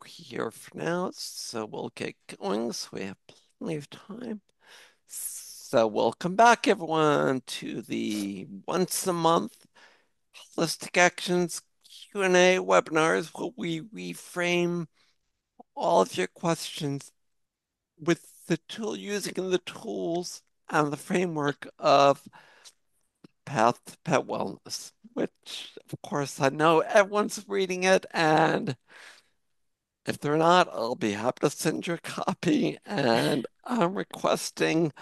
here for now, so we'll get going so we have plenty of time. So welcome back everyone to the once a month Holistic Actions Q&A webinars where we reframe all of your questions with the tool using the tools and the framework of Path to Pet Wellness, which of course I know everyone's reading it, and if they're not, I'll be happy to send you a copy. And I'm requesting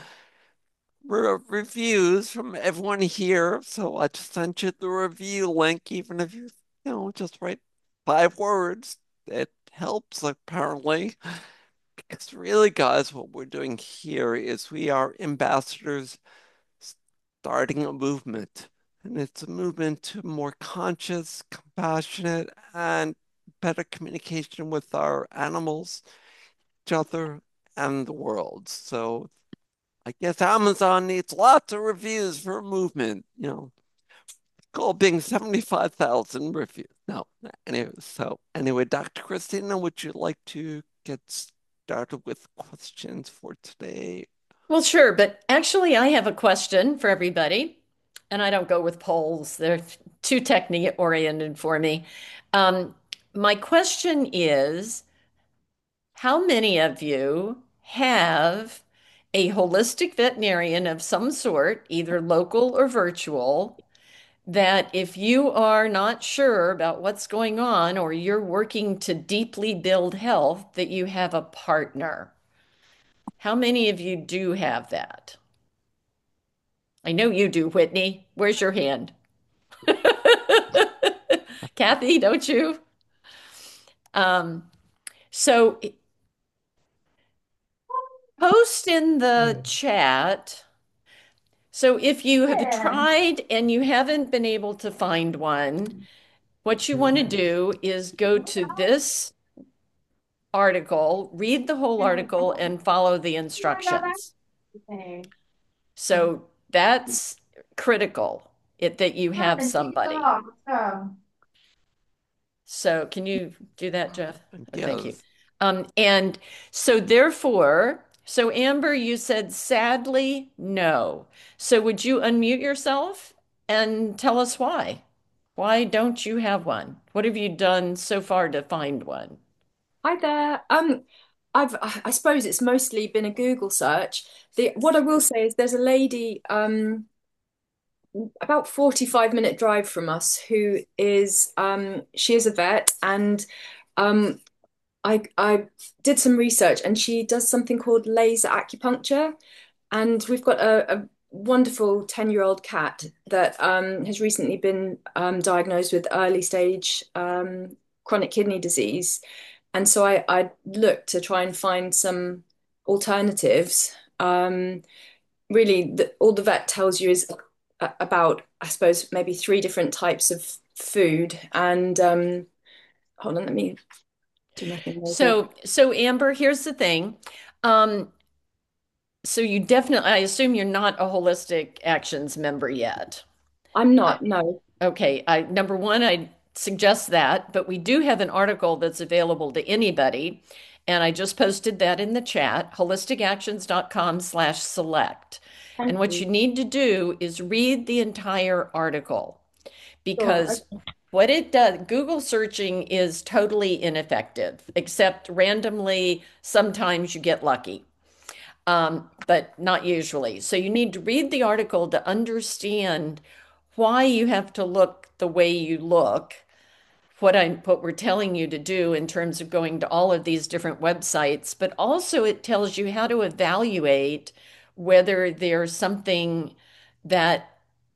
reviews from everyone here. So I just sent you the review link, even if just write 5 words. It helps apparently. Because really, guys, what we're doing here is we are ambassadors starting a movement. And it's a movement to more conscious, compassionate, and better communication with our animals, each other, and the world. So I guess Amazon needs lots of reviews for a movement, goal being 75,000 reviews. No, anyway, Dr. Christina, would you like to get started with questions for today? Well, sure, but actually, I have a question for everybody, and I don't go with polls. They're too technique oriented for me. Um, my question is, how many of you have a holistic veterinarian of some sort, either local or virtual, that if you are not sure about what's going on or you're working to deeply build health, that you have a partner? How many of you do have that? I know you do, Whitney. Where's your hand? Kathy, don't you? Um, so post in the chat. So if you have tried and you haven't been able to find one, what you want to do is go to this article, read the whole article, and follow the instructions. So that's critical, that you have somebody. So can you do that, Jeff? Thank you. Yes. And so therefore, so Amber, you said sadly no. So would you unmute yourself and tell us why? Why don't you have one? What have you done so far to find one? Hi there. I suppose it's mostly been a Google search. What I will say is there's a lady about 45-minute drive from us who is she is a vet, and um I did some research, and she does something called laser acupuncture. And we've got a wonderful 10-year-old cat that has recently been diagnosed with early stage chronic kidney disease. And so I looked to try and find some alternatives. Really, all the vet tells you is about, I suppose, maybe 3 different types of food. And hold on, let me do my thing over. So Amber, here's the thing. Um, so you definitely, I assume you're not a Holistic Actions member yet. I'm Uh, not, no. Okay, number one, I suggest that, but we do have an article that's available to anybody, and I just posted that in the chat, holisticactions.com/select. And Thank what you you. need to do is read the entire article Sure. because what it does, Google searching is totally ineffective, except randomly, sometimes you get lucky, but not usually. So you need to read the article to understand why you have to look the way you look, what we're telling you to do in terms of going to all of these different websites, but also it tells you how to evaluate whether there's something that,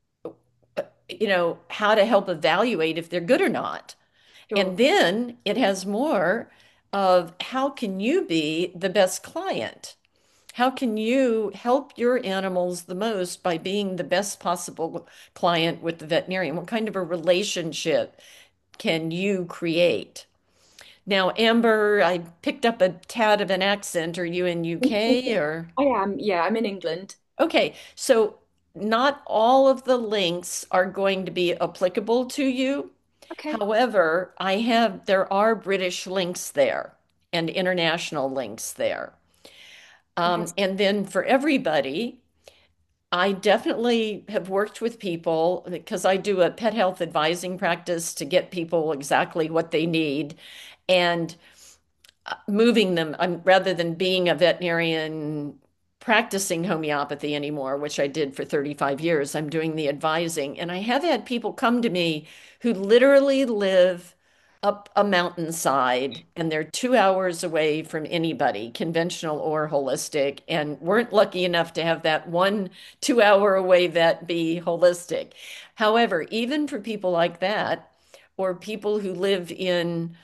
how to help evaluate if they're good or not. Sure. And then it has more of how can you be the best client? How can you help your animals the most by being the best possible client with the veterinarian? What kind of a relationship can you create? Now, Amber, I picked up a tad of an accent. Are you in UK or? I am, yeah, I'm in England. Okay, so not all of the links are going to be applicable to you. Okay. However, there are British links there and international links there. Okay. And then for everybody, I definitely have worked with people because I do a pet health advising practice to get people exactly what they need and moving them rather than being a veterinarian practicing homeopathy anymore, which I did for 35 years. I'm doing the advising. And I have had people come to me who literally live up a mountainside and they're 2 hours away from anybody, conventional or holistic, and weren't lucky enough to have that one 2 hour away vet be holistic. However, even for people like that, or people who live in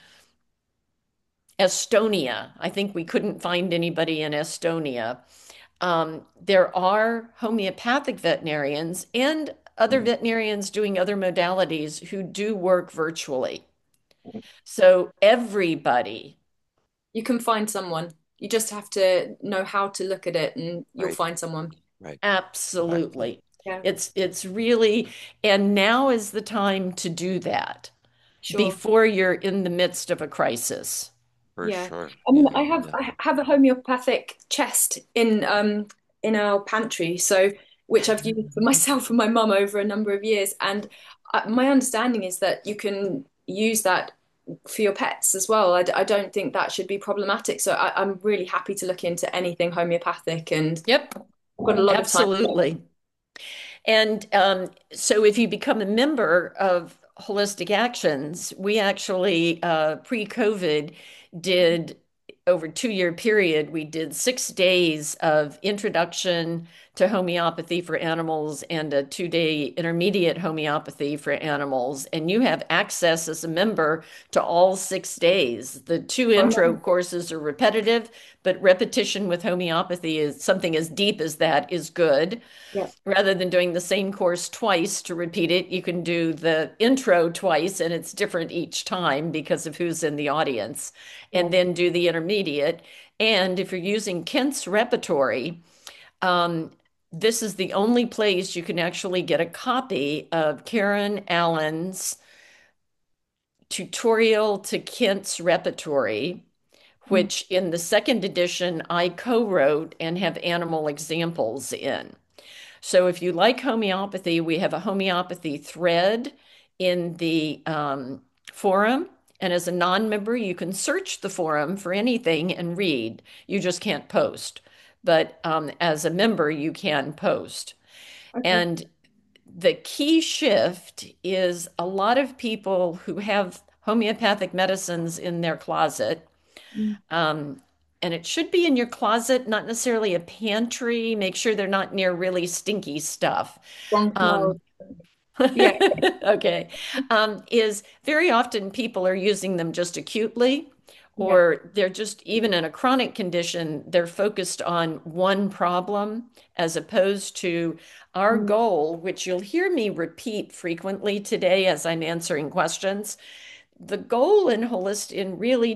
Estonia. I think we couldn't find anybody in Estonia. There are homeopathic veterinarians and other Mm. veterinarians doing other modalities who do work virtually. So everybody, You can find someone. You just have to know how to look at it and you'll Right, find someone. right, exactly. absolutely. Yeah, It's really, and now is the time to do that sure. before you're in the midst of a crisis. For Yeah. sure. I mean, Yeah, yeah. I have a homeopathic chest in our pantry, so which I've used for myself and my mum over a number of years. And my understanding is that you can use that for your pets as well. I don't think that should be problematic. So I'm really happy to look into anything homeopathic, and Yep, I've got a lot of time. absolutely. And so if you become a member of Holistic Actions, we actually, pre-COVID, did over 2 year period, we did 6 days of introduction to homeopathy for animals and a 2 day intermediate homeopathy for animals. And you have access as a member to all 6 days. The two intro courses are repetitive, but repetition with homeopathy is something as deep as that is good. Yeah. Rather than doing the same course twice to repeat it, you can do the intro twice and it's different each time because of who's in the audience, and Yeah. then do the intermediate. And if you're using Kent's repertory, um, this is the only place you can actually get a copy of Karen Allen's tutorial to Kent's repertory, Mm. which in the second edition I co-wrote and have animal examples in. So if you like homeopathy, we have a homeopathy thread in the forum. And as a non-member, you can search the forum for anything and read. You just can't post. But as a member, you can post. Okay. And the key shift is a lot of people who have homeopathic medicines in their closet, Mm. um, and it should be in your closet, not necessarily a pantry. Make sure they're not near really stinky stuff. Strong smell. Um, Yeah. okay. Is very often people are using them just acutely, Yeah. or they're just, even in a chronic condition, they're focused on one problem as opposed to our Mm. goal, which you'll hear me repeat frequently today as I'm answering questions. The goal in really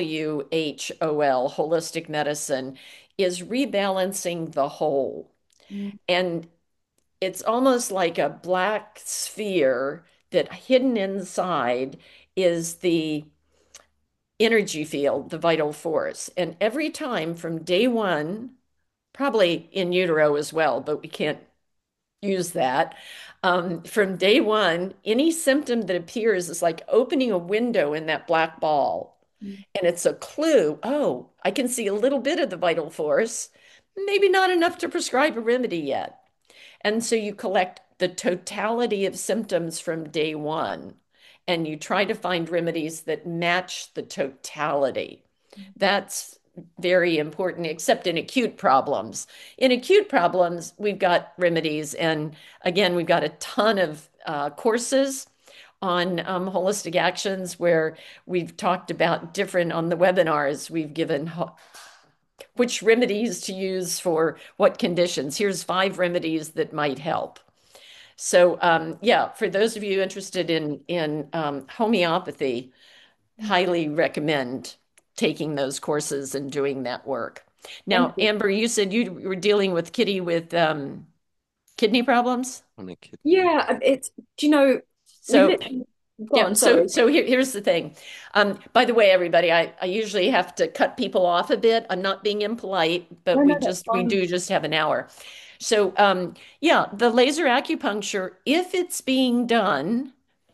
WHOL, holistic medicine, is rebalancing the whole. Mm. And it's almost like a black sphere that hidden inside is the energy field, the vital force. And every time from day one, probably in utero as well, but we can't use that. From day one, any symptom that appears is like opening a window in that black ball. Mm. And it's a clue. Oh, I can see a little bit of the vital force, maybe not enough to prescribe a remedy yet. And so you collect the totality of symptoms from day one, and you try to find remedies that match the totality. That's very important, except in acute problems. In acute problems, we've got remedies. And again, we've got a ton of courses on holistic actions where we've talked about different, on the webinars, we've given which remedies to use for what conditions. Here's 5 remedies that might help. So yeah, for those of you interested in homeopathy, highly recommend taking those courses and doing that work. Thank Now, you. Amber, you said you were dealing with Kitty with kidney problems. On a kidney. Yeah, it's, do you know, we So literally. Go Yeah, on, so sorry. so here's the thing. By the way, everybody, I usually have to cut people off a bit. I'm not being impolite, No, but no, that's we fine. do just have an hour. So yeah, the laser acupuncture, if it's being done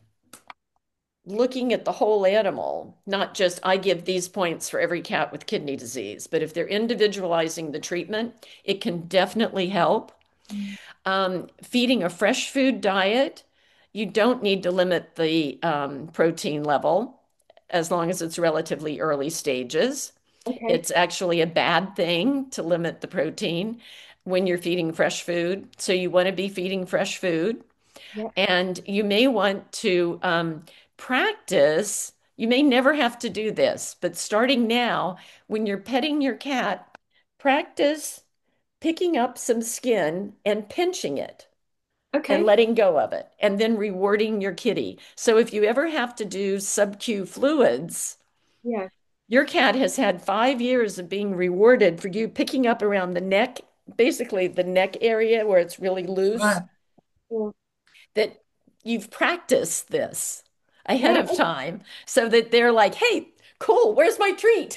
looking at the whole animal, not just I give these points for every cat with kidney disease, but if they're individualizing the treatment, it can definitely help. Feeding a fresh food diet, you don't need to limit the protein level as long as it's relatively early stages. Okay. It's actually a bad thing to limit the protein when you're feeding fresh food. So you want to be feeding fresh food. Yeah. And you may want to practice. You may never have to do this, but starting now, when you're petting your cat, practice picking up some skin and pinching it and Okay. letting go of it, and then rewarding your kitty. So if you ever have to do sub-Q fluids, Yeah. your cat has had 5 years of being rewarded for you picking up around the neck, basically the neck area where it's really loose, Right. Yeah. that you've practiced this ahead Yeah. of time so that they're like, hey, cool, where's my treat?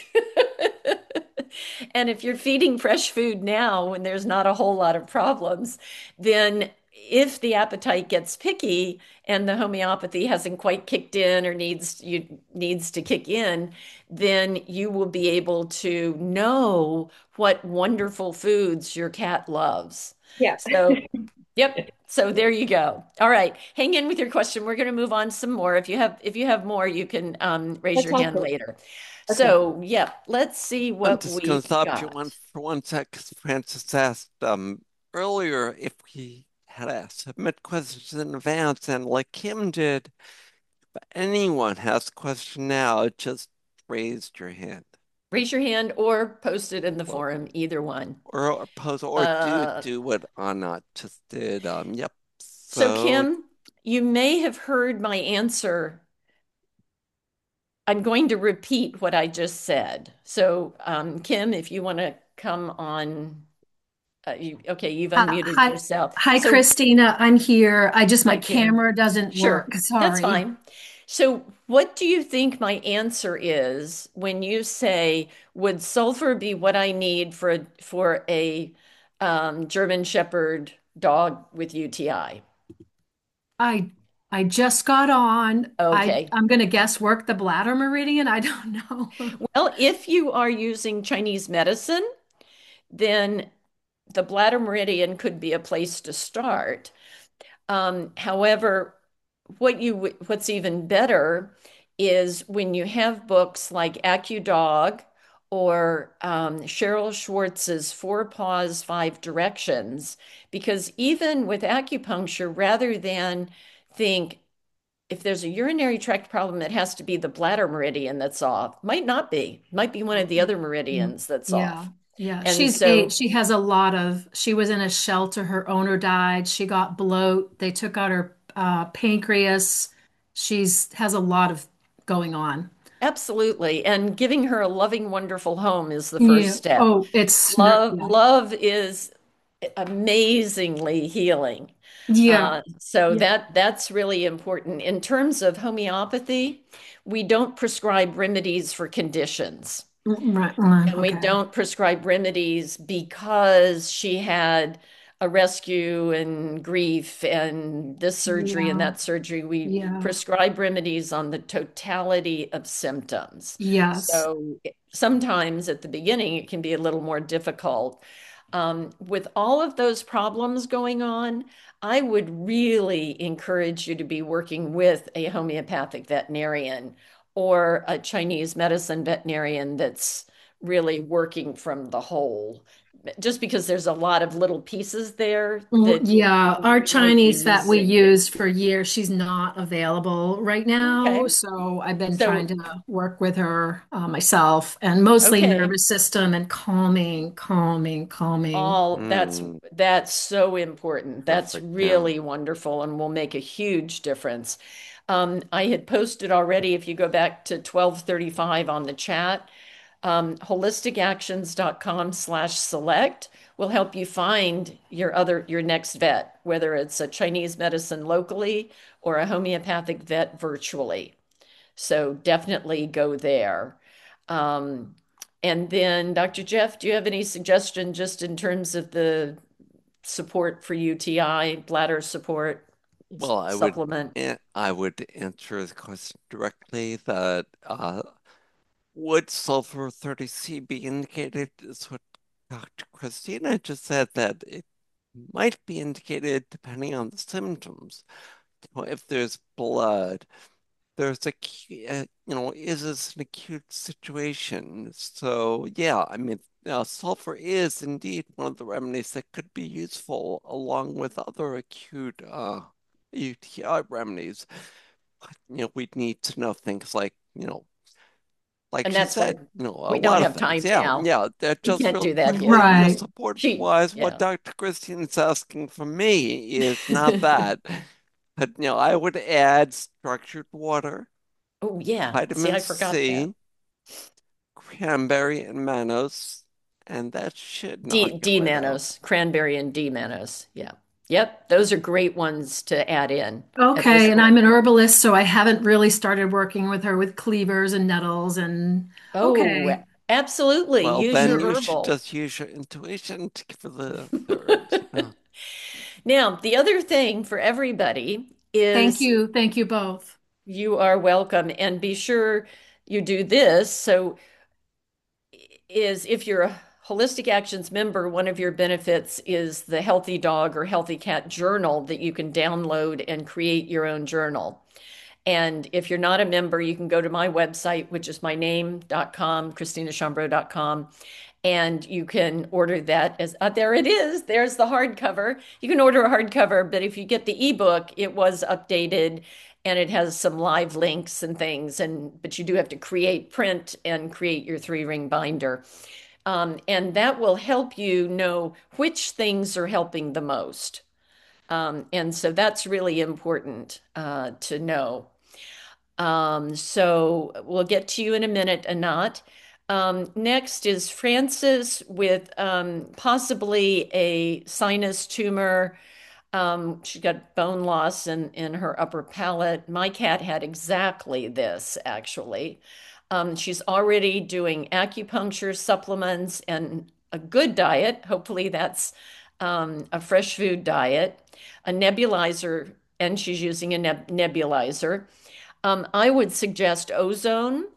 And if you're feeding fresh food now when there's not a whole lot of problems, then if the appetite gets picky and the homeopathy hasn't quite kicked in or needs to kick in, then you will be able to know what wonderful foods your cat loves. Yeah. So yep. So there you go. All right. Hang in with your question. We're going to move on some more. If you have more, you can raise Let's your type hand it. later. Okay. So, yeah, let's see I'm what just gonna we've stop you got. for 1 sec, 'cause Francis asked earlier if we had to submit questions in advance, and like Kim did, if anyone has a question now, just raise your hand. Raise your hand or post it in the Well, forum, either one. or pose or Uh, do what Anna just did. Yep. so So Kim, you may have heard my answer. I'm going to repeat what I just said. So, Kim, if you want to come on, okay, you've unmuted Hi, yourself. hi, So Christina. I'm here. My hi, Kim. camera doesn't Sure, work. that's Sorry. fine. So, what do you think my answer is when you say, would sulfur be what I need for a German Shepherd dog with UTI? I I just got on. Okay. I'm gonna guess work the bladder meridian. I don't know. Well, if you are using Chinese medicine, then the bladder meridian could be a place to start. However, what's even better is when you have books like AccuDog or Cheryl Schwartz's Four Paws, Five Directions, because even with acupuncture, rather than think if there's a urinary tract problem, it has to be the bladder meridian that's off. Might not be. Might be one of the other Mm, meridians that's yeah, off. yeah. And so She has a lot of. She was in a shelter. Her owner died. She got bloat. They took out her pancreas. She's has a lot of going on. absolutely. And giving her a loving, wonderful home is the first Yeah. step. Oh, yeah. Love is amazingly healing. Yeah. So Yeah. that's really important. In terms of homeopathy, we don't prescribe remedies for conditions. Right. Right. And we Okay. don't prescribe remedies because she had a rescue and grief and this surgery and Yeah. that surgery. We Yeah. prescribe remedies on the totality of symptoms. Yes. So sometimes at the beginning, it can be a little more difficult. With all of those problems going on, I would really encourage you to be working with a homeopathic veterinarian or a Chinese medicine veterinarian that's really working from the whole. Just because there's a lot of little pieces there that Yeah, our you might be Chinese that we missing. used for years, she's not available right now. Okay. So I've been trying So, to work with her myself and mostly okay. nervous system and calming. All mm, that's so important. That's perfect. Yeah. really wonderful and will make a huge difference. I had posted already, if you go back to 1235 on the chat, holisticactions.com/select will help you find your next vet, whether it's a Chinese medicine locally or a homeopathic vet virtually. So definitely go there. Um, and then, Dr. Jeff, do you have any suggestion just in terms of the support for UTI, bladder support Well, supplement? I would answer the question directly that would sulfur 30C be indicated is what Dr. Christina just said, that it might be indicated depending on the symptoms. If there's blood, there's is this an acute situation? So yeah, I mean, sulfur is indeed one of the remedies that could be useful along with other acute UTI remedies. But, we'd need to know things like And she that's what said, a we don't lot of have things. time Yeah, now. yeah. That We just can't real do that quickly, here. Right. support She, wise, what yeah. Dr. Christine is asking from me is not that. But I would add structured water, Oh, yeah. See, vitamin I forgot that. C, cranberry, and mannose, and that should knock it D right out. mannose, cranberry and D mannose. Yeah. Yep. Those are great ones to add in at this Okay, and point. I'm an herbalist, so I haven't really started working with her with cleavers and nettles and Oh, okay. absolutely. Well, Use then your you should herbal. just use your intuition for the herbs. Yeah. Now, the other thing for everybody Thank is you. Thank you both. you are welcome and be sure you do this. So, is if you're a Holistic Actions member, one of your benefits is the Healthy Dog or Healthy Cat journal that you can download and create your own journal. And if you're not a member, you can go to my website, which is my name.com, christinachambreau.com, and you can order that as there it is. There's the hardcover. You can order a hardcover, but if you get the ebook, it was updated and it has some live links and things. And but you do have to create print and create your three-ring binder. And that will help you know which things are helping the most. And so that's really important to know. So we'll get to you in a minute, Anat. Next is Frances with possibly a sinus tumor. She got bone loss in her upper palate. My cat had exactly this, actually. She's already doing acupuncture supplements and a good diet. Hopefully, that's a fresh food diet, a nebulizer, and she's using a nebulizer. I would suggest ozone,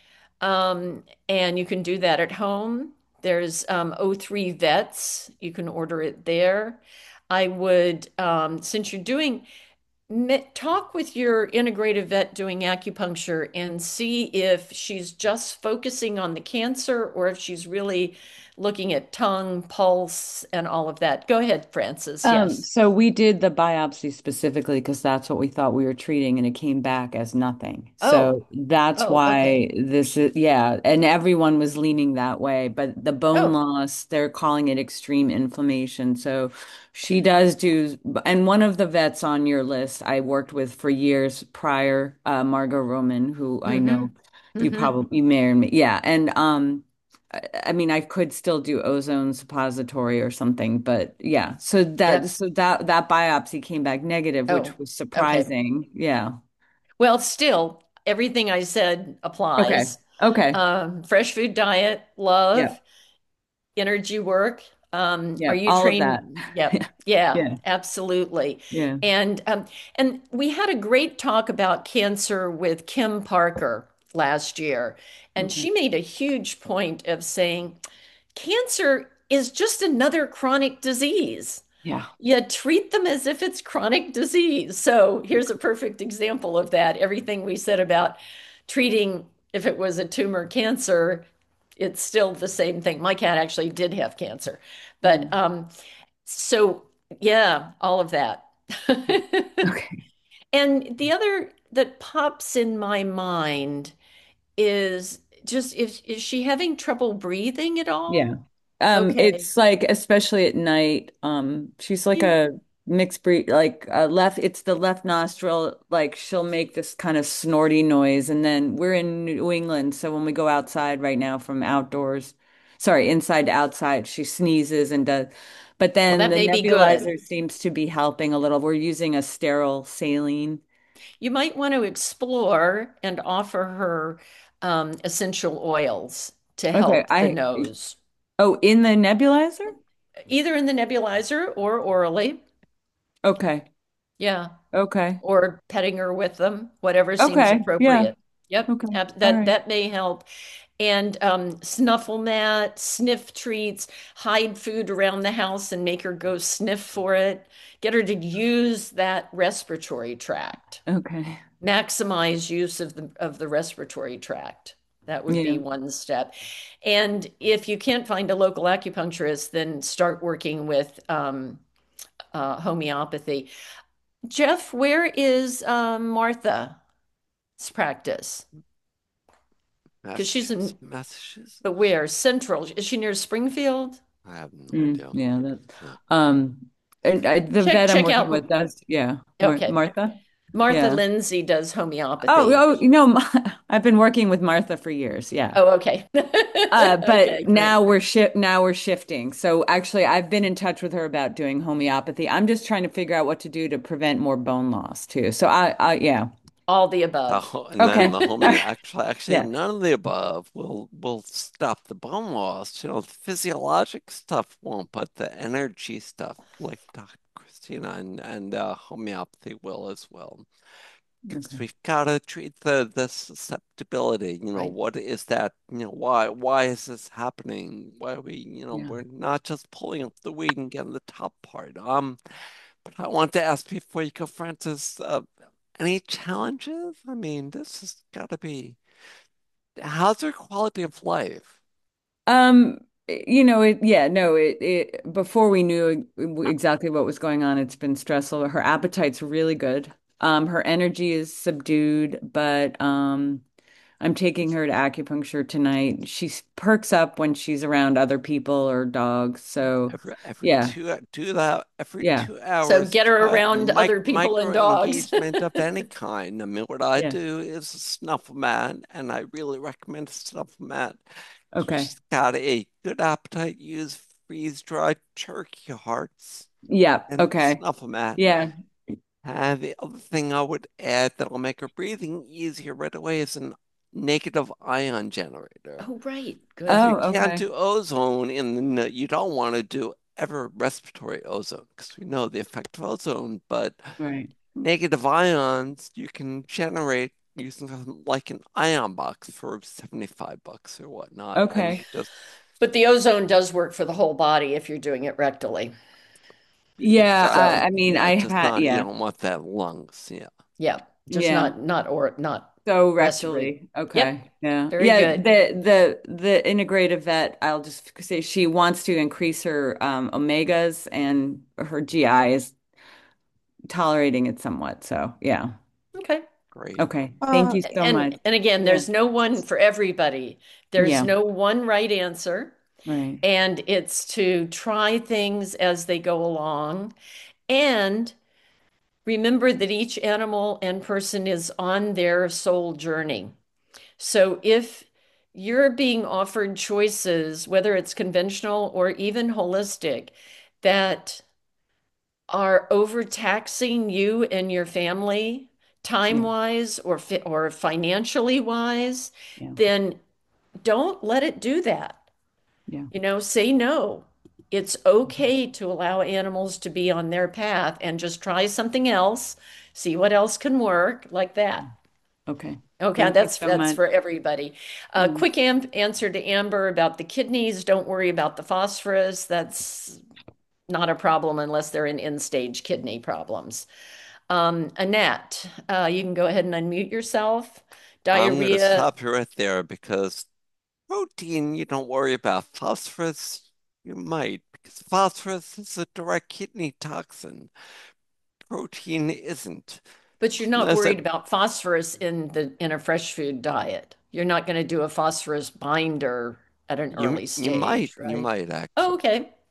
and you can do that at home. There's O3 Vets. You can order it there. I would, since you're doing, talk with your integrative vet doing acupuncture and see if she's just focusing on the cancer or if she's really looking at tongue, pulse, and all of that. Go ahead, Francis. Yes. So we did the biopsy specifically because that's what we thought we were treating, and it came back as nothing. Oh, So that's oh, okay. why this is, yeah, and everyone was leaning that way. But the bone Oh, loss, they're calling it extreme inflammation. So she does do, and one of the vets on your list I worked with for years prior, Margot Roman, who I mm-hmm. know Mm-hmm. you may or may, yeah, and I mean, I could still do ozone suppository or something, but yeah. Yep. That biopsy came back negative, which Oh, was okay. surprising. Yeah. Well, still, everything I said Okay. applies. Okay. Fresh food diet, Yeah. love, energy work. Are Yeah. you All of that. trained? Yep. Yeah, Yeah. absolutely. Yeah. And we had a great talk about cancer with Kim Parker last year, and Mhm. she made a huge point of saying cancer is just another chronic disease. Yeah. You treat them as if it's chronic disease. So here's a perfect example of that. Everything we said about treating if it was a tumor cancer, it's still the same thing. My cat actually did have cancer. But Mm. so yeah, all of that. Okay. And the other that pops in my mind is just is she having trouble breathing at Yeah. all? Okay. It's like especially at night, she's like Yeah. a mixed breed, like left, it's the left nostril, like she'll make this kind of snorty noise. And then we're in New England, so when we go outside right now from outdoors, sorry, inside to outside, she sneezes and does. But Well, then that the may be good. nebulizer seems to be helping a little. We're using a sterile saline. You might want to explore and offer her essential oils to Okay, help the nose, oh, in the nebulizer? either in the nebulizer or orally. Okay, Yeah. okay, Or petting her with them, whatever seems okay, yeah, appropriate. Yep, okay, all that right. may help. And snuffle mat, sniff treats, hide food around the house and make her go sniff for it. Get her to use that respiratory tract. Okay, Maximize use of the respiratory tract. That would be yeah. one step. And if you can't find a local acupuncturist, then start working with homeopathy. Jeff, where is Martha's practice? Because she's Massachusetts, in, Massachusetts. but where? Central. Is she near Springfield? I have no Mm, idea. yeah, that Yeah. the Check vet I'm check working out. with does, yeah. Okay. Martha? Martha Yeah. Lindsay does Oh, homeopathy. oh, I've been working with Martha for years, yeah. Oh, okay. But Okay, great. now we're shifting. So actually I've been in touch with her about doing homeopathy. I'm just trying to figure out what to do to prevent more bone loss too. So yeah. All the above. And then Okay. the homie actually Yeah. none of the above will stop the bone loss. You know, the physiologic stuff won't, but the energy stuff, like Dr. Christina and homeopathy will as well. Because Okay. we've got to treat the susceptibility. You know, Right. what is that? You know, why is this happening? Why are we, Yeah. we're not just pulling up the weed and getting the top part. But I want to ask before you go, Francis, any challenges? I mean, this has got to be, how's your quality of life? Yeah, no, before we knew exactly what was going on, it's been stressful. Her appetite's really good. Her energy is subdued, but I'm taking her to acupuncture tonight. She perks up when she's around other people or dogs. So, Every yeah, two do that every yeah, 2 hours. So get her Try around other people and micro dogs. engagement of any kind. I mean, what I yeah. do is a snuffle mat, and I really recommend a snuffle mat. Okay. She's got a good appetite. Use freeze-dried turkey hearts Yeah, and okay. snuffle mat. Yeah, And the other thing I would add that'll make her breathing easier right away is a negative ion generator. Oh, right. If Good. you oh, can't okay. do ozone you don't want to do ever respiratory ozone because we know the effect of ozone, but Right. negative ions you can generate using something like an ion box for $75 or whatnot. And Okay. you just, But the ozone does work for the whole body if you're doing it rectally. it Yeah, does. I mean, Yeah, I just had, not, you yeah, don't want that lungs. Yeah. Yeah. Just yeah. not So respirate. rectally. Yep. Okay. Yeah. Very Yeah, good. the integrative vet, I'll just say she wants to increase her omegas and her GI is tolerating it somewhat. So, yeah. Okay. Great. Okay. Thank you so much. And again, Yeah. there's no one for everybody. There's Yeah. no one right answer. Right. And it's to try things as they go along. And remember that each animal and person is on their soul journey. So if you're being offered choices, whether it's conventional or even holistic, that are overtaxing you and your family, time Yeah. wise or financially wise, Yeah. then don't let it do that. Yeah. Say no. It's okay to allow animals to be on their path and just try something else, see what else can work like that. Okay. Okay, Thank you so that's much. for everybody. Yeah. Quick answer to Amber about the kidneys. Don't worry about the phosphorus. That's not a problem unless they're in end-stage kidney problems. Annette, you can go ahead and unmute yourself. I'm going to Diarrhea, stop you right there because protein, you don't worry about. Phosphorus, you might, because phosphorus is a direct kidney toxin. Protein isn't. but you're not Unless worried it, about phosphorus in a fresh food diet. You're not going to do a phosphorus binder at an early you might, stage, right? Oh, actually. okay.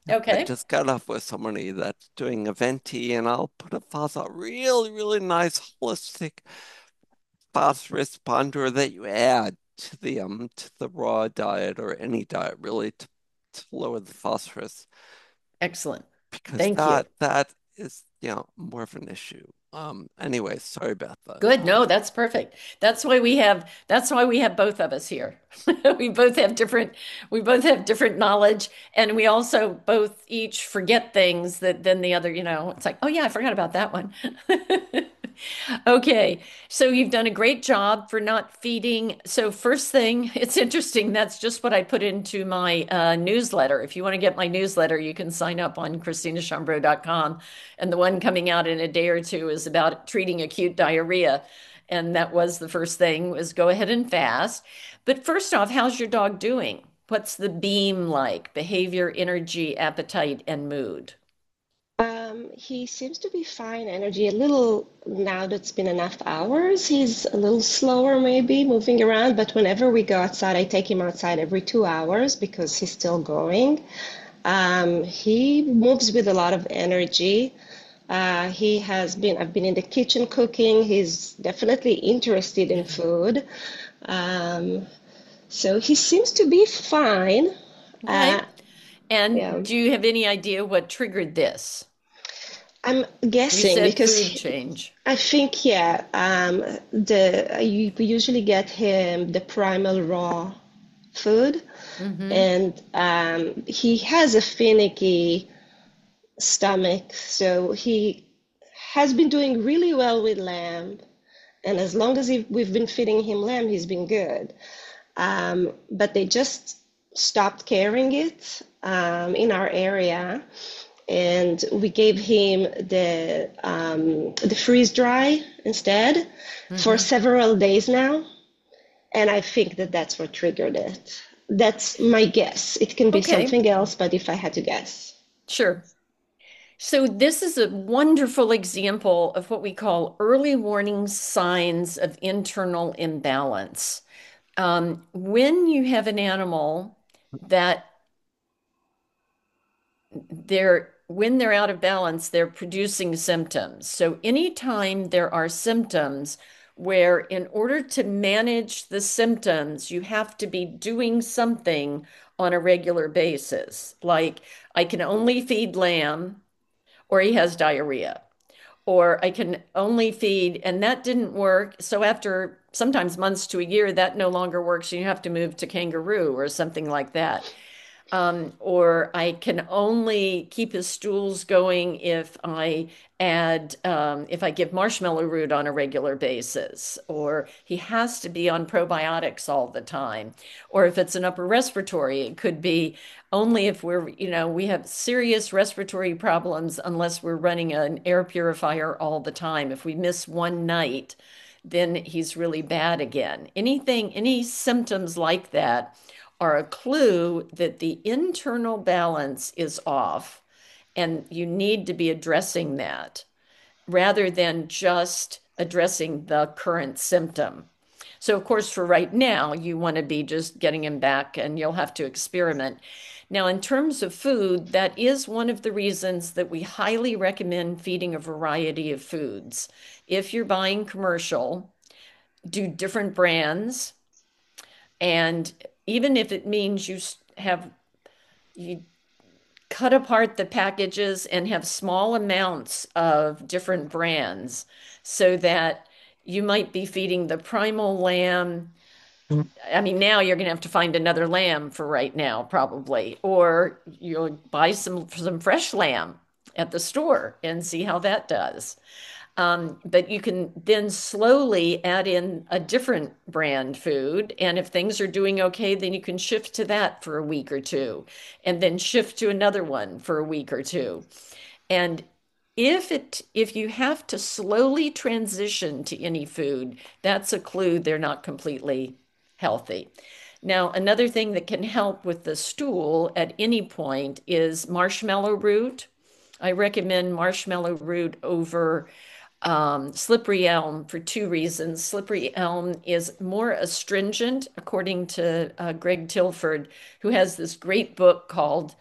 I Okay. just got off with somebody that's doing a venti, and I'll put a really, really nice holistic phosphorus bonder that you add to the raw diet or any diet really to lower the phosphorus Excellent. because Thank you. that is more of an issue. Anyway, sorry about that. Good. No, that's perfect. That's why we have both of us here. We both have different knowledge, and we also both each forget things that then the other, it's like, oh yeah, I forgot about that one. Okay, so you've done a great job for not feeding. So first thing, it's interesting. That's just what I put into my newsletter. If you want to get my newsletter, you can sign up on ChristinaChambreau.com. And the one coming out in a day or two is about treating acute diarrhea. And that was the first thing was go ahead and fast. But first off, how's your dog doing? What's the beam like? Behavior, energy, appetite, and mood. He seems to be fine energy. A little now that it's been enough hours, he's a little slower maybe moving around, but whenever we go outside, I take him outside every 2 hours because he's still going. He moves with a lot of energy. I've been in the kitchen cooking. He's definitely interested in food. Um, so he seems to be fine. Uh, Okay. And yeah. do you have any idea what triggered this? I'm You guessing said because food change. I think, yeah, we usually get him the primal raw food, Hmm. and he has a finicky stomach, so he has been doing really well with lamb, and as long as we've been feeding him lamb, he's been good. But they just stopped carrying it in our area, and we gave him the freeze dry instead for Hmm. several days now, and I think that that's what triggered it. That's my guess. It can be Okay, something else, but if I had to guess. sure. So this is a wonderful example of what we call early warning signs of internal imbalance. When you have an animal that when they're out of balance, they're producing symptoms. So anytime there are symptoms where in order to manage the symptoms, you have to be doing something on a regular basis. Like I can only feed lamb or he has diarrhea. Or I can only feed, and that didn't work. So after sometimes months to a year, that no longer works. And you have to move to kangaroo or something like that. Or I can only keep his stools going if I give marshmallow root on a regular basis, or he has to be on probiotics all the time. Or if it's an upper respiratory, it could be only if we have serious respiratory problems unless we're running an air purifier all the time. If we miss one night, then he's really bad again. Any symptoms like that are a clue that the internal balance is off and you need to be addressing that rather than just addressing the current symptom. So, of course, for right now, you want to be just getting him back and you'll have to experiment. Now, in terms of food, that is one of the reasons that we highly recommend feeding a variety of foods. If you're buying commercial, do different brands. And even if it means you cut apart the packages and have small amounts of different brands so that you might be feeding the primal lamb. I mean, now you're going to have to find another lamb for right now, probably, or you'll buy some fresh lamb at the store and see how that does. But you can then slowly add in a different brand food. And if things are doing okay, then you can shift to that for a week or two, and then shift to another one for a week or two. And if you have to slowly transition to any food, that's a clue they're not completely healthy. Now, another thing that can help with the stool at any point is marshmallow root. I recommend marshmallow root over slippery elm for two reasons. Slippery elm is more astringent, according to Greg Tilford, who has this great book called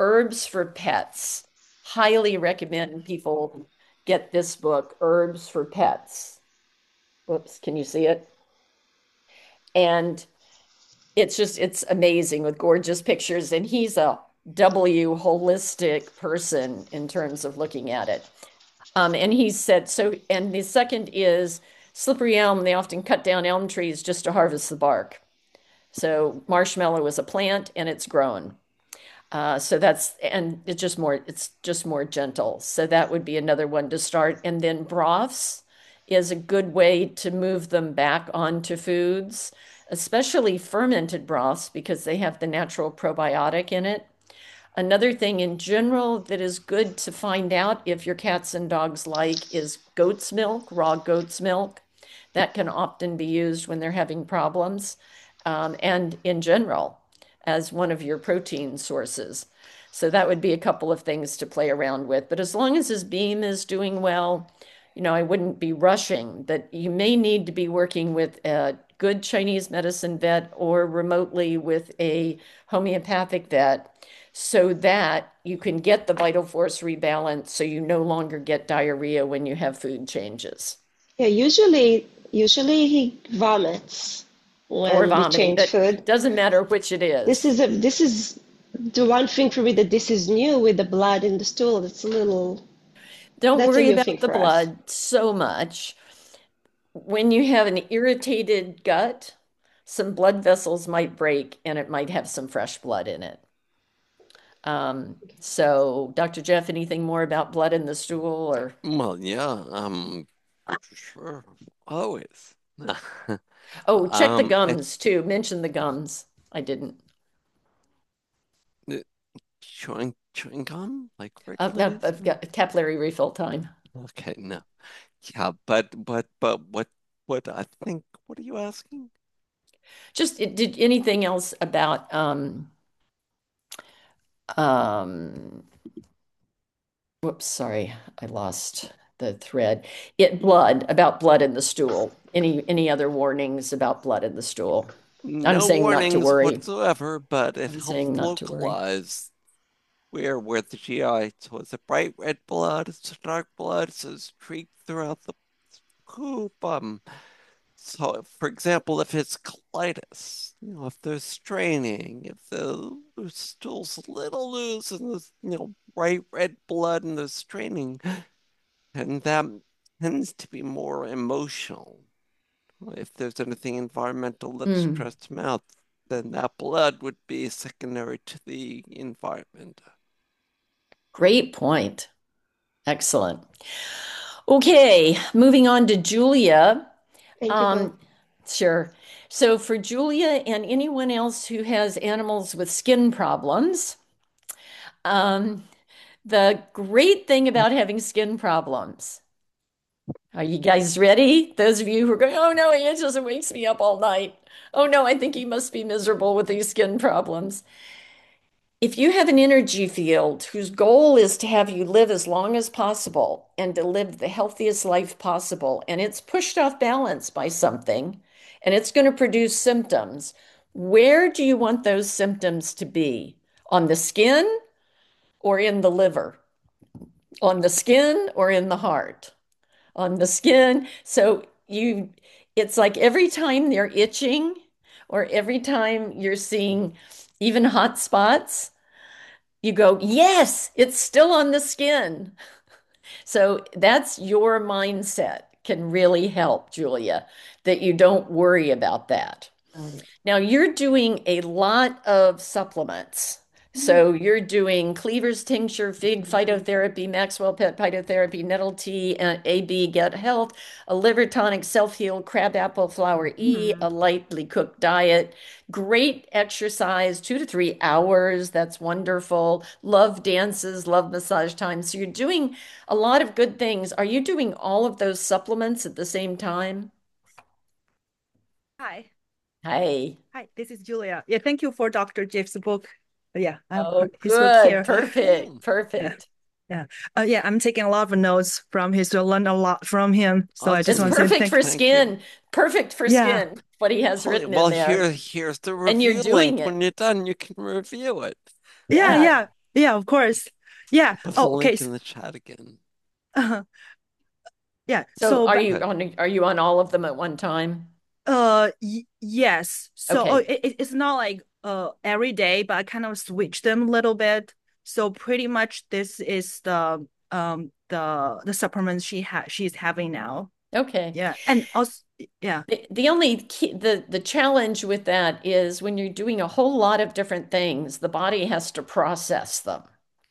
Herbs for Pets. Highly recommend people get this book, Herbs for Pets. Whoops, can you see it? And it's amazing with gorgeous pictures. And he's a W holistic person in terms of looking at it. And he said, so, and the second is slippery elm. They often cut down elm trees just to harvest the bark. So marshmallow is a plant and it's grown. So that's, and it's just more gentle. So that would be another one to start. And then broths is a good way to move them back onto foods, especially fermented broths because they have the natural probiotic in it. Another thing in general that is good to find out if your cats and dogs like is goat's milk, raw goat's milk. That can often be used when they're having problems, and in general as one of your protein sources. So that would be a couple of things to play around with. But as long as his beam is doing well, I wouldn't be rushing. That you may need to be working with a good Chinese medicine vet or remotely with a homeopathic vet so that you can get the vital force rebalance so you no longer get diarrhea when you have food changes. Yeah, usually he vomits Or when we vomiting. change That food. doesn't matter which it is. This is the one thing for me that this is new with the blood in the stool. Don't That's a worry new thing about the for us. blood so much. When you have an irritated gut, some blood vessels might break and it might have some fresh blood in it. So, Dr. Jeff, anything more about blood in the stool or? Well, yeah, sure, always. Oh, check the I gums too. Mention the gums. I didn't. chewing gum like No, Hercules. I've got capillary refill time. Okay, no, yeah, but what I think? What are you asking? Just did anything else about um whoops, sorry, I lost the thread. About blood in the stool. Any other warnings about blood in the stool? I'm No saying not to warnings worry. whatsoever, but it I'm helps saying not to worry. localize where the GI. So it's a bright red blood, it's a dark blood, so it's streaked throughout the poop. So for example, if it's colitis, if there's straining, if the stool's a little loose and there's, bright red blood and there's straining, and that tends to be more emotional. If there's anything environmental that Mm, stressed them out, then that blood would be secondary to the environment. great point. Excellent. Okay, moving on to Julia. Thank you both. Um, sure. So for Julia and anyone else who has animals with skin problems, um, the great thing about having skin problems. Are you guys ready? Those of you who are going, oh no, it just wakes me up all night. Oh no, I think he must be miserable with these skin problems. If you have an energy field whose goal is to have you live as long as possible and to live the healthiest life possible, and it's pushed off balance by something, and it's going to produce symptoms, where do you want those symptoms to be? On the skin or in the liver? On the skin or in the heart? On the skin. It's like every time they're itching or every time you're seeing even hot spots, you go, yes, it's still on the skin. So that's your mindset can really help, Julia, that you don't worry about that. Now you're doing a lot of supplements. So you're doing Cleaver's tincture, fig phytotherapy, Maxwell pet phytotherapy, nettle tea, and AB gut health, a liver tonic, self-heal, crabapple flower E, a lightly cooked diet, great exercise, 2 to 3 hours. That's wonderful. Love dances, love massage time. So you're doing a lot of good things. Are you doing all of those supplements at the same time? Hi. Hey. Hi, this is Julia. Yeah, thank you for Dr. Jeff's book. Yeah, I have Oh, his book good. here. Perfect. Hmm. Yeah, Perfect. yeah. Yeah, I'm taking a lot of notes from his to learn a lot from him. So I just It's Awesome. want to say perfect thank for Thank you. skin. Perfect for Yeah. skin, what he has Well, written in well, there. here's the And you're review doing link. it. When you're done, you can review it. Yeah, Yeah. yeah. Yeah, of course. Yeah. I'll put the Oh, okay. link in the chat again. Uh, yeah. So So, are but you Okay. on all of them at one time? y yes. So, Okay. it's not like every day, but I kind of switch them a little bit. So pretty much this is the supplements she's having now. Okay. Yeah, and also yeah. The only key, the challenge with that is when you're doing a whole lot of different things, the body has to process them.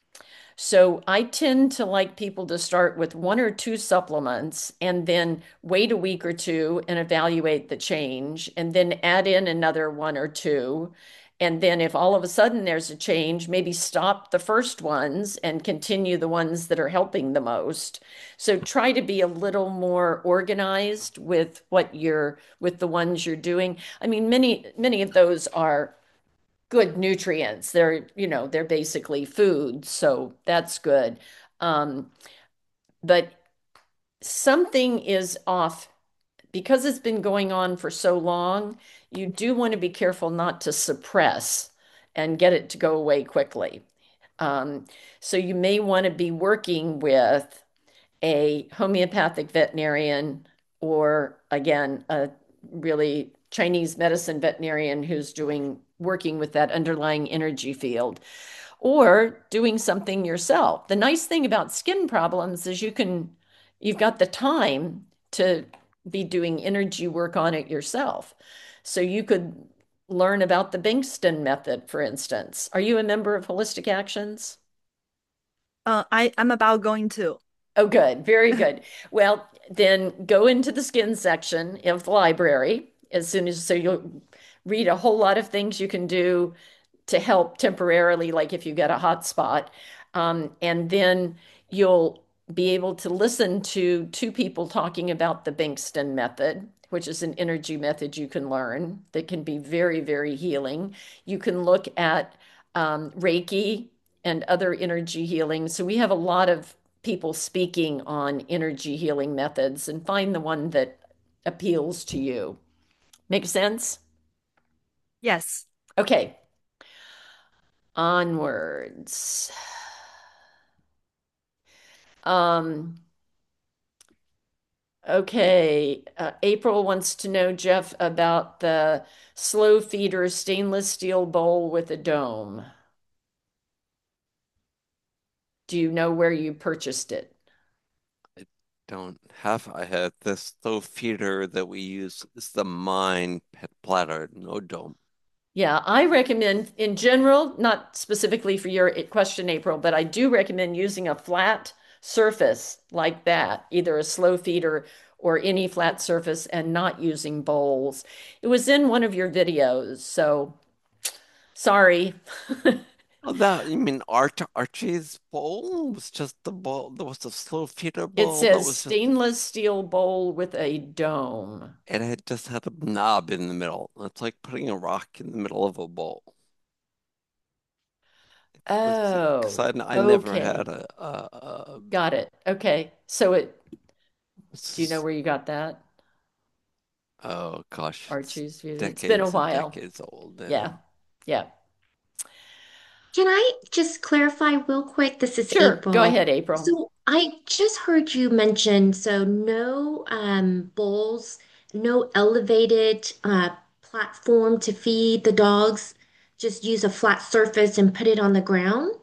So I tend to like people to start with one or two supplements and then wait a week or two and evaluate the change and then add in another one or two. And then if all of a sudden there's a change, maybe stop the first ones and continue the ones that are helping the most. So try to be a little more organized with with the ones you're doing. I mean, many of those are good nutrients. They're basically food, so that's good. Um, but something is off because it's been going on for so long. You do want to be careful not to suppress and get it to go away quickly. Um, so you may want to be working with a homeopathic veterinarian or again a really Chinese medicine veterinarian who's doing working with that underlying energy field or doing something yourself. The nice thing about skin problems is you've got the time to be doing energy work on it yourself. So you could learn about the Bingston method, for instance. Are you a member of Holistic Actions? I'm about going to. Oh, good. Very good. Well, then go into the skin section of the library as soon as so you'll read a whole lot of things you can do to help temporarily, like if you get a hot spot. And then you'll be able to listen to two people talking about the Bingston method, which is an energy method you can learn that can be very, very healing. You can look at Reiki and other energy healing. So we have a lot of people speaking on energy healing methods and find the one that appeals to you. Make sense? Yes. Okay, onwards. Um, okay, April wants to know, Jeff, about the slow feeder stainless steel bowl with a dome. Do you know where you purchased it? I don't have. I had this low feeder that we use. Is the Mine pet platter, no dome. Yeah, I recommend in general, not specifically for your question, April, but I do recommend using a flat surface like that, either a slow feeder or any flat surface, and not using bowls. It was in one of your videos, so sorry. Oh, that you mean Archie's bowl was just the bowl. There was a slow feeder It bowl that says was just. stainless steel bowl with a dome. It had just had a knob in the middle. It's like putting a rock in the middle of a bowl. Let's see, because Oh, I never had okay. a Got it. Okay. So do you know s- where you got that? oh gosh, it's Archie's view. It's been a decades and while. decades old Yeah. now. Yeah. Can I just clarify real quick? This is Sure. Go April. ahead, April. So I just heard you mention so no bowls, no elevated platform to feed the dogs. Just use a flat surface and put it on the ground.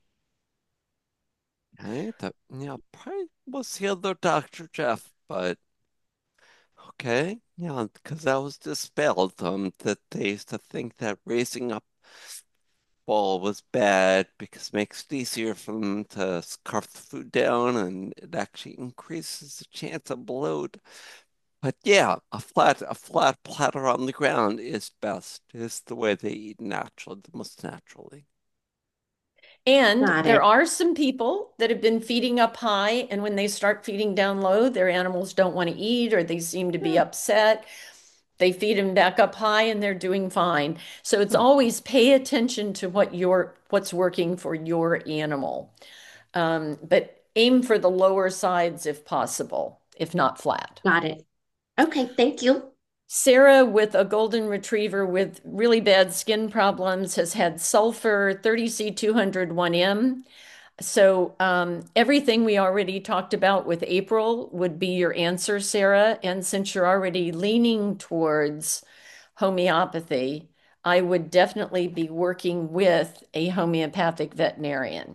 Okay, that yeah, probably was the other Dr. Jeff, but okay, yeah, because that was dispelled. That they used to think that raising up ball was bad because it makes it easier for them to scarf the food down, and it actually increases the chance of bloat. But yeah, a flat platter on the ground is best. Is the way they eat naturally, the most naturally. And Got there it. are some people that have been feeding up high, and when they start feeding down low, their animals don't want to eat or they seem to be Yeah. upset. They feed them back up high and they're doing fine. So it's Hmm. always pay attention to what's working for your animal. But aim for the lower sides if possible, if not flat. Got it. Okay, thank you. Sarah with a golden retriever with really bad skin problems has had sulfur 30C 201M. So everything we already talked about with April would be your answer, Sarah. And since you're already leaning towards homeopathy, I would definitely be working with a homeopathic veterinarian.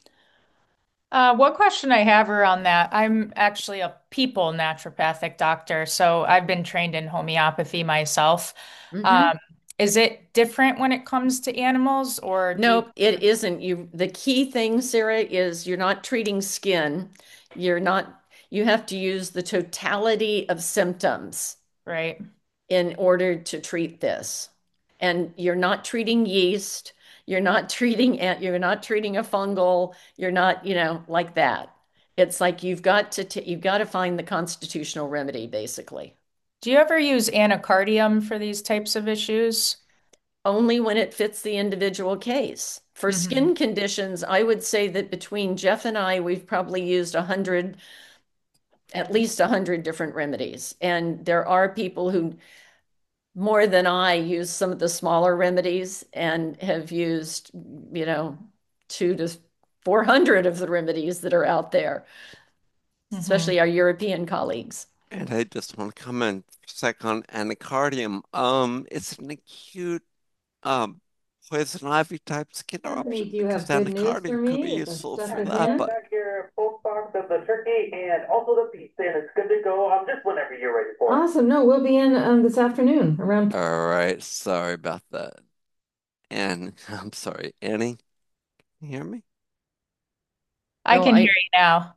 One question I have around that, I'm actually a people naturopathic doctor, so I've been trained in homeopathy myself. Hmm. Um, is it different when it comes to animals, or do you? Nope, it isn't. The key thing, Sarah, is you're not treating skin. You're not, you have to use the totality of symptoms Right. in order to treat this. And you're not treating yeast, you're not treating a fungal, you're not, like that. It's like you've got to find the constitutional remedy, basically. Do you ever use anacardium for these types of issues? Only when it fits the individual case. For Hmm. skin conditions, I would say that between Jeff and I, we've probably used 100, at least 100 different remedies. And there are people who, more than I, use some of the smaller remedies and have used, you know, 2 to 400 of the remedies that are out there, Hmm. especially our European colleagues. And I just want to comment for a sec on anacardium. It's an acute um poison ivy type skin Stephanie, eruption do you because have good news for anacardium could be me? Is useful for Dr. that. Dan? But Back here, both box of the turkey and also the pizza, and it's good to go. Just whenever you're ready for it. Awesome. No, we'll be in this afternoon around. all right, sorry about that. And I'm sorry, Annie, can you hear me? I No, can hear you now.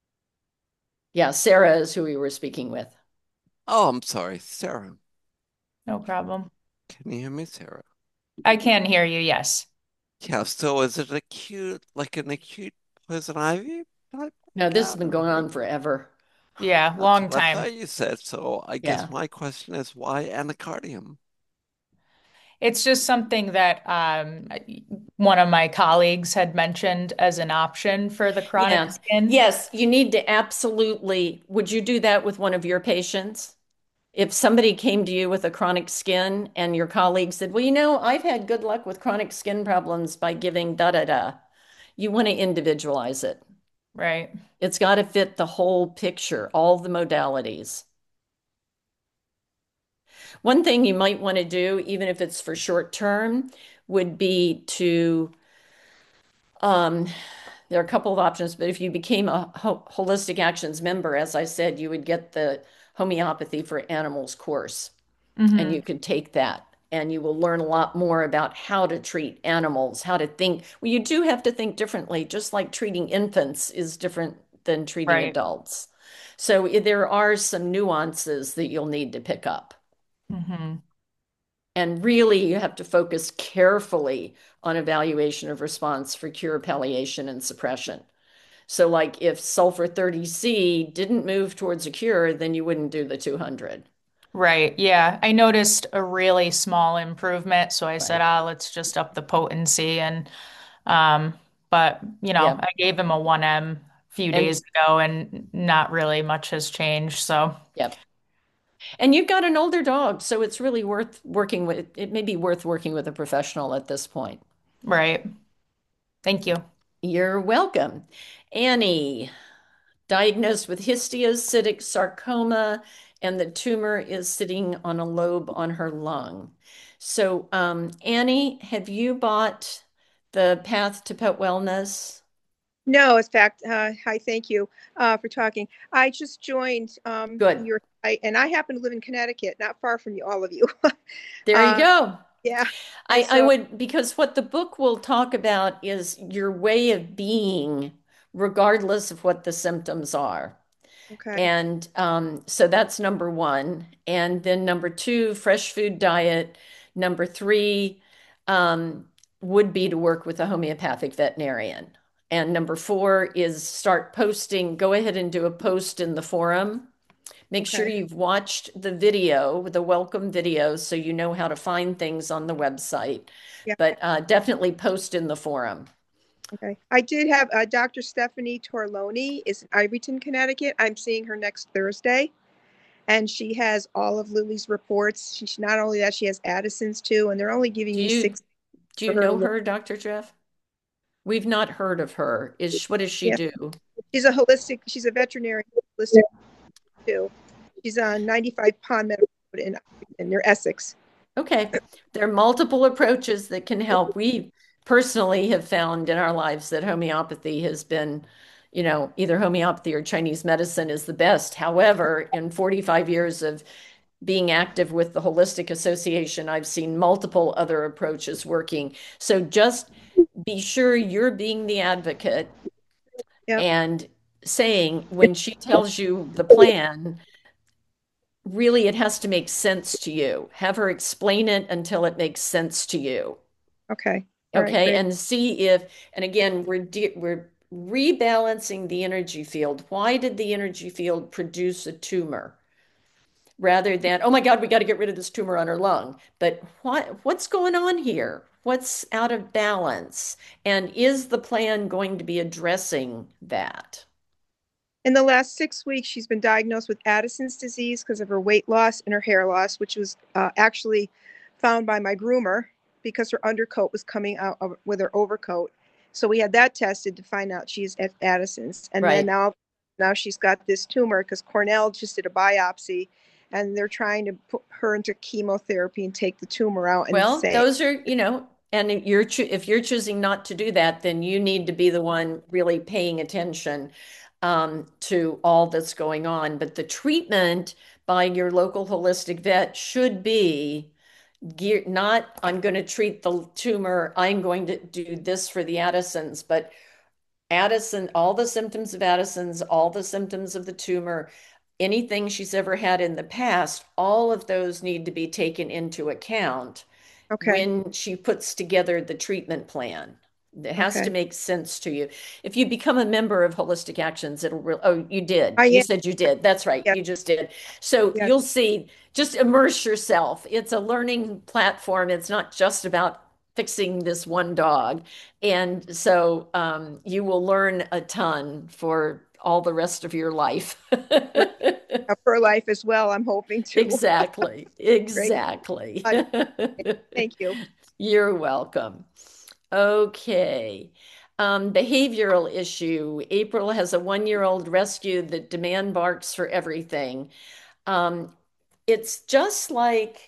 yeah, Sarah is who we were speaking with. Oh, I'm sorry, Sarah. No problem. Can you hear me, Sarah? I can hear you, yes. Yeah, so is it acute, like an acute poison ivy type No, this has workout, been or going what? on forever. Yeah, That's long what I time. thought you said. So I guess Yeah. my question is why anacardium? It's just something that one of my colleagues had mentioned as an option for the chronic Yeah. skin. Yes, you need to absolutely. Would you do that with one of your patients? If somebody came to you with a chronic skin and your colleague said, well, I've had good luck with chronic skin problems by giving da da da, you want to individualize it. Right. It's got to fit the whole picture, all the modalities. One thing you might want to do, even if it's for short term, would be to um, there are a couple of options, but if you became a Holistic Actions member, as I said, you would get the homeopathy for animals course, and Hmm. you could take that. And you will learn a lot more about how to treat animals, how to think. Well, you do have to think differently, just like treating infants is different than treating Right. adults. So there are some nuances that you'll need to pick up. Hmm. And really, you have to focus carefully on evaluation of response for cure, palliation, and suppression. So, like if sulfur 30C didn't move towards a cure, then you wouldn't do the 200. Right. Yeah. I noticed a really small improvement, so I said, Right. let's just up the potency and um but Yeah. I gave him a 1M a few And days ago and not really much has changed, so yeah. And you've got an older dog, so it's really worth working with. It may be worth working with a professional at this point. right. Thank you. You're welcome. Annie, diagnosed with histiocytic sarcoma, and the tumor is sitting on a lobe on her lung. So, Annie, have you bought the Path to Pet Wellness? No, in fact, hi, thank you for talking. I just joined Good. your site, and I happen to live in Connecticut, not far from you, all of you. There you uh, go. yeah, and I so would, because what the book will talk about is your way of being, regardless of what the symptoms are. okay, And so that's number one. And then number two, fresh food diet. Number three um, would be to work with a homeopathic veterinarian. And number four is start posting, go ahead and do a post in the forum. Make sure okay, you've watched the video, the welcome video, so you know how to find things on the website. yeah, But definitely post in the forum. okay. I did have Dr. Stephanie Torloni is in Ivyton, Connecticut. I'm seeing her next Thursday, and she has all of Lily's reports. Not only that, she has Addison's too, and they're only giving Do me you 6 do you for her. know her, Dr. Jeff? We've not heard of her. What does she Yeah, do? she's a veterinarian holistic too. She's on 95 Pond Meadow Road near Essex. Okay. There are multiple approaches that can help. We personally have found in our lives that homeopathy has been, either homeopathy or Chinese medicine is the best. However, in 45 years of being active with the Holistic Association, I've seen multiple other approaches working. So just be sure you're being the advocate Yep. and saying when she tells you the plan, really it has to make sense to you. Have her explain it until it makes sense to you. Okay. All right, Okay. great. And see if, and again, we're rebalancing the energy field. Why did the energy field produce a tumor? Rather than, oh my God, we got to get rid of this tumor on her lung. But what's going on here? What's out of balance? And is the plan going to be addressing that? In the last 6 weeks, she's been diagnosed with Addison's disease because of her weight loss and her hair loss, which was actually found by my groomer because her undercoat was coming out with her overcoat. So we had that tested to find out she's at Addison's. And then Right. now she's got this tumor because Cornell just did a biopsy and they're trying to put her into chemotherapy and take the tumor out. And Well, say, those are, and if you're choosing not to do that, then you need to be the one really paying attention to all that's going on. But the treatment by your local holistic vet should be geared, not I'm going to treat the tumor, I'm going to do this for the Addisons, but Addison, all the symptoms of Addison's, all the symptoms of the tumor, anything she's ever had in the past, all of those need to be taken into account okay, when she puts together the treatment plan. It has to okay. make sense to you. If you become a member of Holistic Actions, it'll really, oh, you did. I You am. said you did. That's right. Yeah, You just did. So yeah. you'll see, just immerse yourself. It's a learning platform. It's not just about fixing this one dog. And so you will learn a ton for all the rest of your life. Of her life as well, I'm hoping to. Exactly. Great. Exactly. Thank you. You're welcome. Okay. Behavioral issue. April has a 1-year-old rescue that demand barks for everything. It's just like,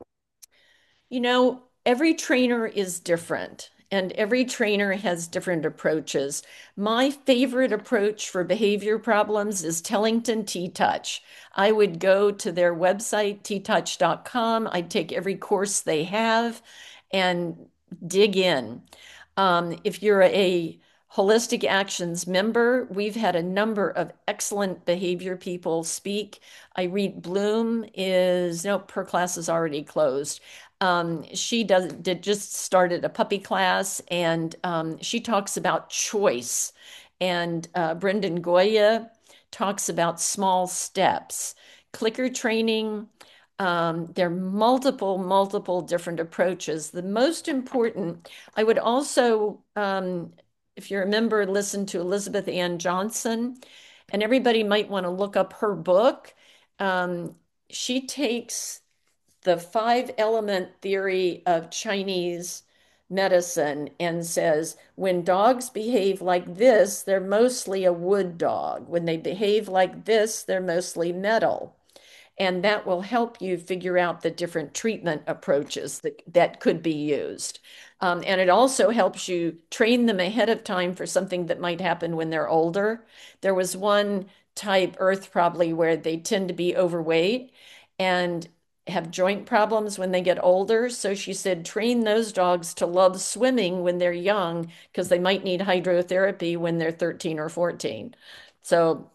every trainer is different and every trainer has different approaches. My favorite approach for behavior problems is Tellington T-Touch. I would go to their website, ttouch.com. I'd take every course they have and dig in. If you're a Holistic Actions member, we've had a number of excellent behavior people speak. Irene Bloom is, nope, her class is already closed. She did just started a puppy class and she talks about choice. And Brendan Goya talks about small steps. Clicker training, there are multiple different approaches. The most important, I would also, if you remember, listen to Elizabeth Ann Johnson, and everybody might want to look up her book. She takes the 5 element theory of Chinese medicine and says when dogs behave like this, they're mostly a wood dog. When they behave like this, they're mostly metal. And that will help you figure out the different treatment approaches that could be used. And it also helps you train them ahead of time for something that might happen when they're older. There was one type, Earth probably, where they tend to be overweight and have joint problems when they get older. So she said, train those dogs to love swimming when they're young because they might need hydrotherapy when they're 13 or 14. So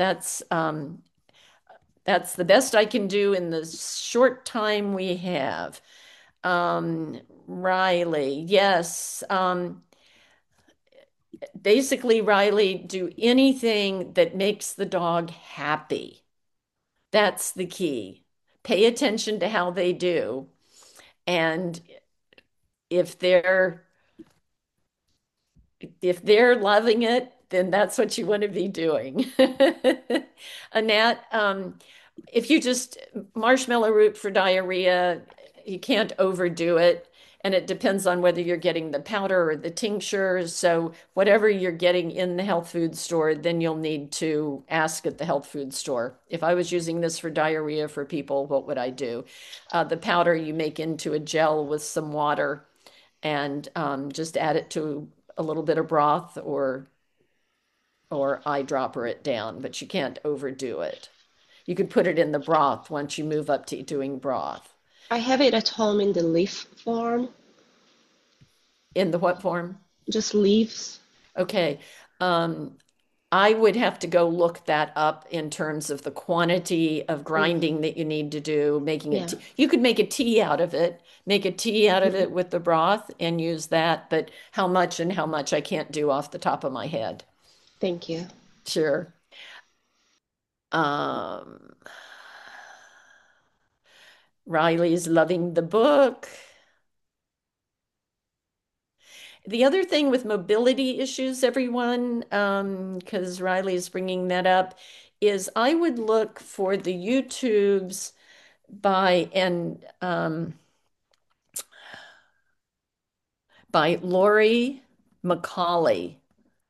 that's the best I can do in the short time we have. Riley, yes. Basically, Riley, do anything that makes the dog happy. That's the key. Pay attention to how they do. And if they're if they're loving it, then that's what you want to be doing. Annette, if you just marshmallow root for diarrhea, you can't overdo it. And it depends on whether you're getting the powder or the tincture. So, whatever you're getting in the health food store, then you'll need to ask at the health food store. If I was using this for diarrhea for people, what would I do? The powder you make into a gel with some water and just add it to a little bit of broth or eyedropper it down, but you can't overdo it. You could put it in the broth once you move up to doing broth. I have it at home in the leaf form, In the what form? just leaves. Okay. Um, I would have to go look that up in terms of the quantity of Mm, grinding that you need to do, making it. yeah. You could make a tea out of it, make a tea out of Mhm. it with the broth and use that, but how much I can't do off the top of my head. Thank you. Sure. Um, Riley's loving the book. The other thing with mobility issues, everyone, because Riley is bringing that up, is I would look for the YouTubes by Lori McCauley,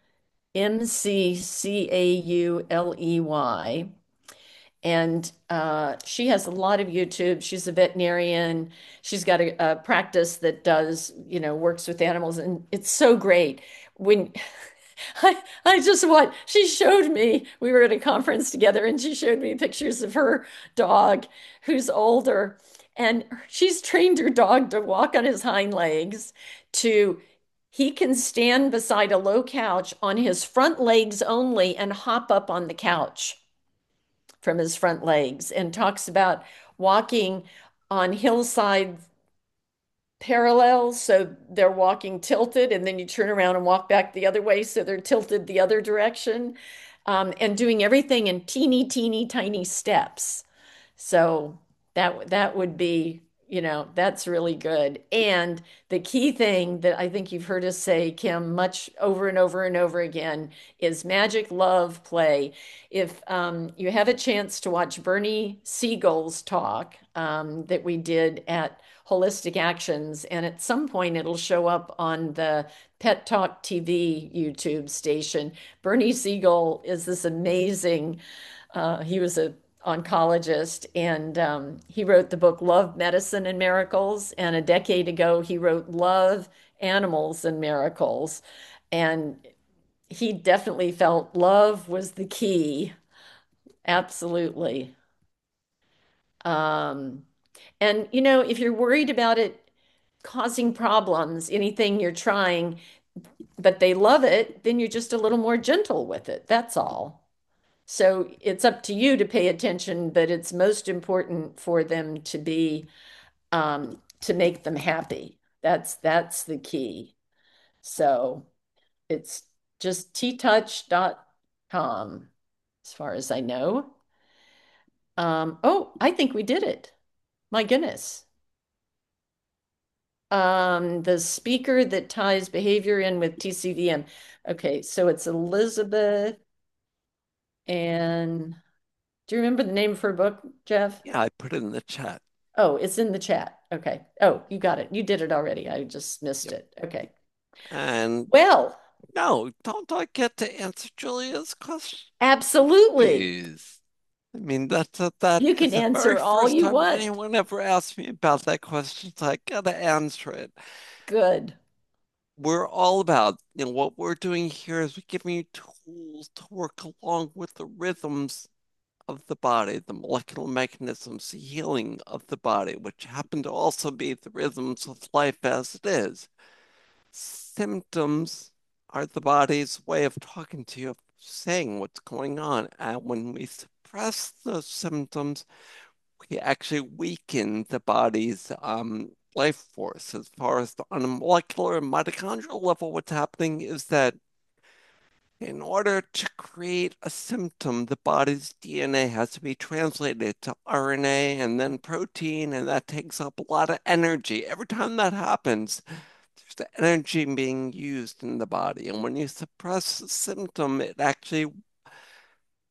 McCauley. And she has a lot of YouTube. She's a veterinarian. She's got a practice that does, works with animals, and it's so great. When I just what she showed me, we were at a conference together, and she showed me pictures of her dog who's older, and she's trained her dog to walk on his hind legs, to he can stand beside a low couch on his front legs only and hop up on the couch from his front legs, and talks about walking on hillside parallels. So they're walking tilted, and then you turn around and walk back the other way. So they're tilted the other direction, and doing everything in teeny, teeny, tiny steps. So that would be, that's really good. And the key thing that I think you've heard us say, Kim, much over and over and over again is magic, love, play. If you have a chance to watch Bernie Siegel's talk that we did at Holistic Actions, and at some point it'll show up on the Pet Talk TV YouTube station. Bernie Siegel is this amazing, he was a oncologist, and he wrote the book Love, Medicine, and Miracles. And a decade ago, he wrote Love, Animals, and Miracles. And he definitely felt love was the key. Absolutely. Um, and, if you're worried about it causing problems, anything you're trying, but they love it, then you're just a little more gentle with it. That's all. So it's up to you to pay attention, but it's most important for them to make them happy. That's the key. So it's just ttouch.com as far as I know. Oh, I think we did it. My goodness. The speaker that ties behavior in with TCVM. Okay, so it's Elizabeth, and do you remember the name of her book, Jeff? Yeah, I put it in the chat. Oh, it's in the chat. Okay. Oh, you got it. You did it already. I just missed Yep. it. Okay. And Well, no, don't I get to answer Julia's question? absolutely. Please. I mean, that You is can the very answer all first you time want. anyone ever asked me about that question, so I gotta answer it. Good. We're all about, what we're doing here is we're giving you tools to work along with the rhythms of the body, the molecular mechanisms, the healing of the body, which happen to also be the rhythms of life as it is. Symptoms are the body's way of talking to you, of saying what's going on. And when we suppress those symptoms, we actually weaken the body's life force. As far as on a molecular and mitochondrial level, what's happening is that in order to create a symptom, the body's DNA has to be translated to RNA and then protein, and that takes up a lot of energy. Every time that happens, there's the energy being used in the body. And when you suppress the symptom, it actually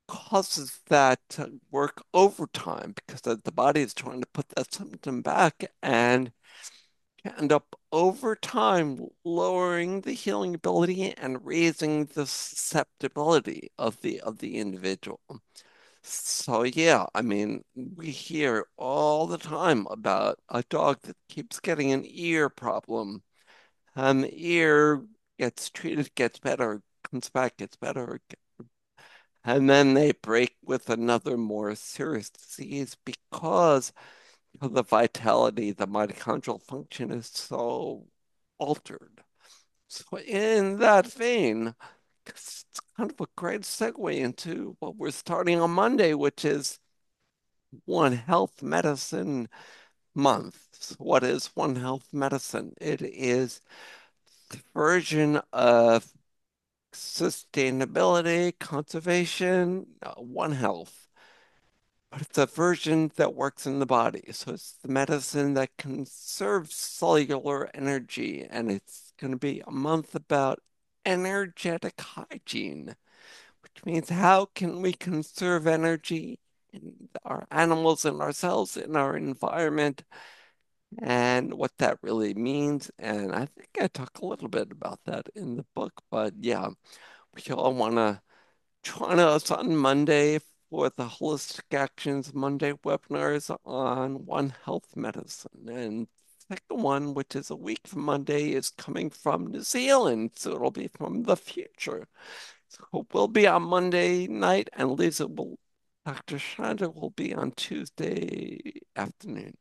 causes that to work overtime because the body is trying to put that symptom back and end up over time lowering the healing ability and raising the susceptibility of the individual. So yeah, I mean, we hear all the time about a dog that keeps getting an ear problem. The ear gets treated, gets better, comes back, gets better, and then they break with another more serious disease because the vitality, the mitochondrial function is so altered. So in that vein, it's kind of a great segue into what we're starting on Monday, which is One Health Medicine Month. So what is One Health Medicine? It is the version of sustainability, conservation, One Health. But it's a version that works in the body. So it's the medicine that conserves cellular energy. And it's going to be a month about energetic hygiene, which means how can we conserve energy in our animals and ourselves, in our environment, and what that really means. And I think I talk a little bit about that in the book. But yeah, we all want to join us on Monday for the Holistic Actions Monday webinars on One Health Medicine. And the second one, which is a week from Monday, is coming from New Zealand. So it'll be from the future. So we'll be on Monday night, and Dr. Chandra will be on Tuesday afternoon.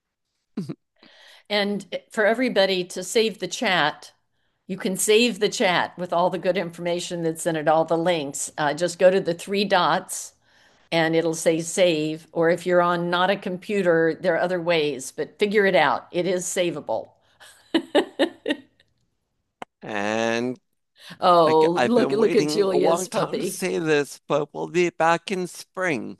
And for everybody to save the chat, you can save the chat with all the good information that's in it, all the links. Just go to the three dots and it'll say save. Or if you're on not a computer, there are other ways, but figure it out. It is savable. And Oh, I've been look at waiting a Julia's long time to puppy. say this, but we'll be back in spring.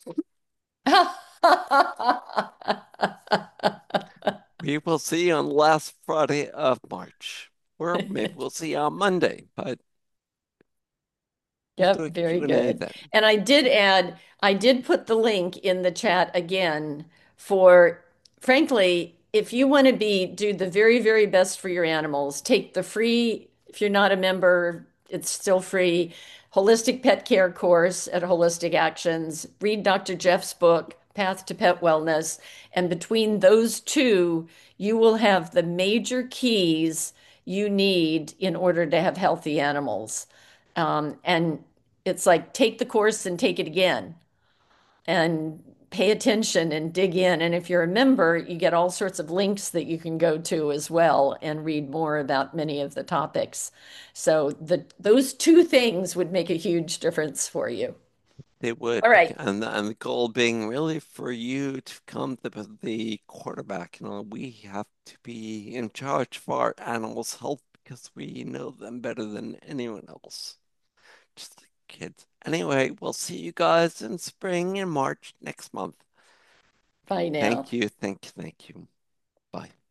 We will see you on the last Friday of March, or maybe we'll see you on Monday, but we'll do Yep, a very Q&A good. then. And I did put the link in the chat again for, frankly, if you want to do the very, very best for your animals, take the free, if you're not a member, it's still free, Holistic Pet Care course at Holistic Actions. Read Dr. Jeff's book, Path to Pet Wellness. And between those two, you will have the major keys you need in order to have healthy animals. And it's like take the course and take it again and pay attention and dig in. And if you're a member, you get all sorts of links that you can go to as well and read more about many of the topics. So those two things would make a huge difference for you. They would, All right. and the goal being really for you to become the quarterback. We have to be in charge of our animals' health because we know them better than anyone else. Just like kids. Anyway, we'll see you guys in spring and March next month. Bye now. Thank you, thank you, thank you. Bye.